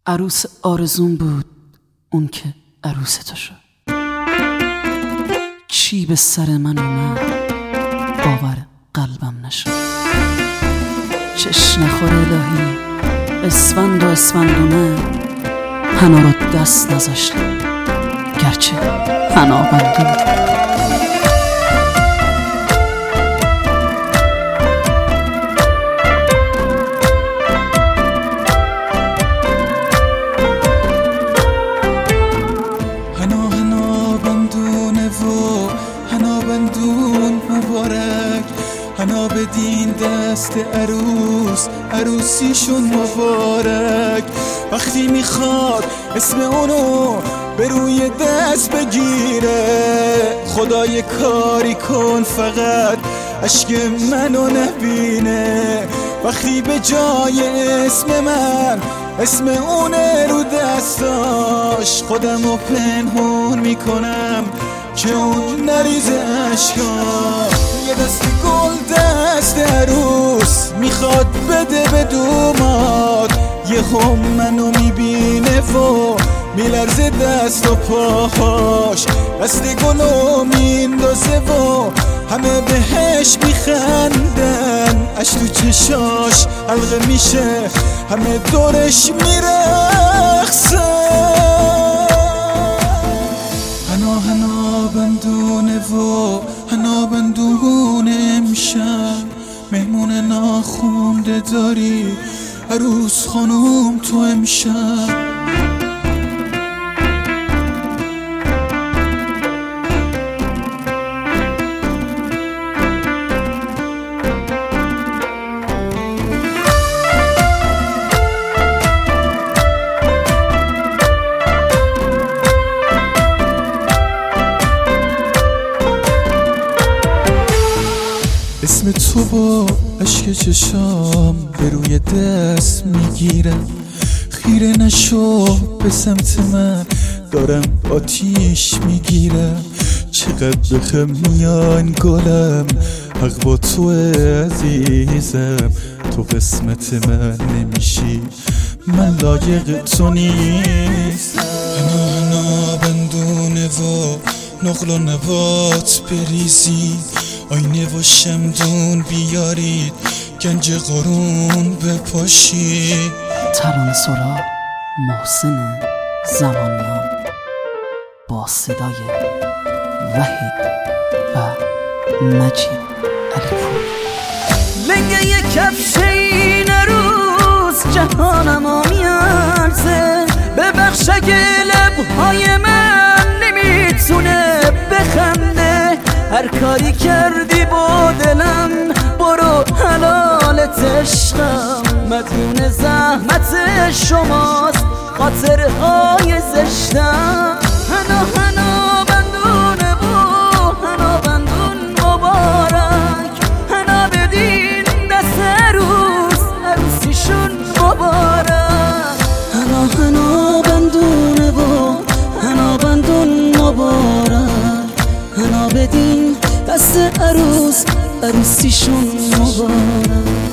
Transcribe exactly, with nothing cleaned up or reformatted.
عروس آرزون بود اون که عروس تو شد. چی به سر من اومد باور قلبم نشد. چش نخور الهی اسفند و اسفندونه حنا رو دست نذاشتم گرچه حنا بندونه. حنا بدین دست عروس عروسیشون مبارک. وقتی میخواد اسم اونو به روی دست بگیره خدای کاری کن فقط اشک منو نبینه. وقتی به جای اسم من اسم اونه رو دستاش خودمو پنهون میکنم که اون نریزه اشکا. یه دست گل دست عروس میخواد بده به دومات. یه هم منو میبینه و میلرزه دست و پاهاش. دست گلو میندازه و همه بهش میخندن. اش تو چشاش حلقه میشه همه دورش میرقصن. حنا حنا بندونه و حنا بندونه امشب مهمون ناخونده داری عروس خانوم تو امشب. اسم تو با اشک چشام به روی دست میگیرم. خیره نشو به سمت من دارم آتیش میگیرم. چقدر بخم میان گلم حق با تو عزیزم. تو قسمت من نمیشی من لایق تو نیستم. حنا حنا بندونه و نقل و نبات بریزی آینه و شمدون بیارید گنج قرون بپاشید. ترانه سرا محسن زمانیان با صدای وحید و مجید علیپور. لنگه یک کفش این روز جهانم میارزه. ببخش اگه لبهای من نمیتونه بخنده. هر کاری کردی با دلم برو حلالت عشقم. مدیون زحمت شماست خاطرهای زشتم. حنا حنا بندونه و حنا بندون مبارک. حنا بدین دست عروس عروسیشون مبارک. حنا حنا بندونه و حنا بندون مبارک. حنا بدین دست عروس عروسیشون مبارک.